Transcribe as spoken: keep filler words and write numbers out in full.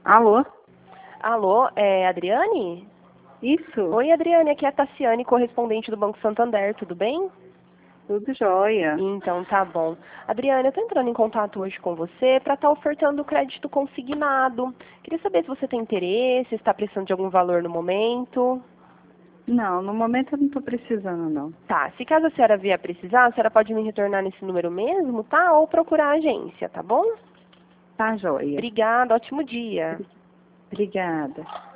Alô? Alô, é Adriane? Isso, Oi, Adriane, aqui é a Tassiane, correspondente do Banco Santander, tudo bem? tudo jóia. Então, tá bom. Adriane, eu estou entrando em contato hoje com você para estar ofertando crédito consignado. Queria saber se você tem interesse, se está precisando de algum valor no momento. Não, no momento eu não estou precisando, não. Tá, se caso a senhora vier a precisar, a senhora pode me retornar nesse número mesmo, tá? Ou procurar a agência, tá bom? Tá jóia. Obrigada, ótimo dia. Obrigada.